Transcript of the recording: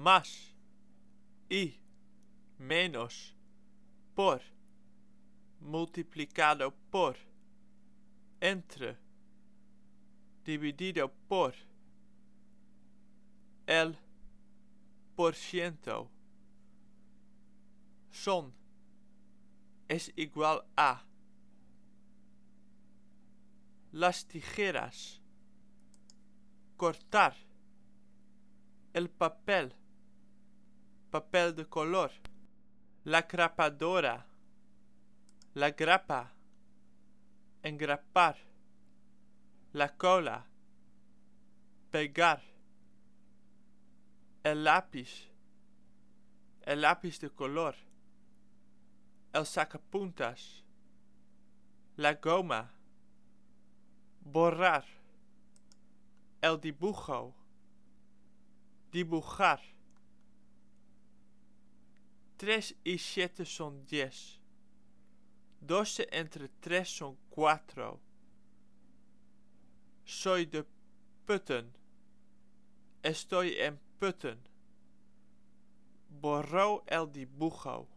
más, y, menos, por, multiplicado por, entre, dividido por, el por ciento, son, es igual a, las tijeras, cortar, el papel, papel de color, la grapadora, la grapa, engrapar, la cola, pegar, el lápiz de color, el sacapuntas, la goma, borrar, el dibujo, dibujar. 3 y 7 son 10. 12 entre 3 son 4. Soy de Putten. Estoy en Putten. Borró el dibujo.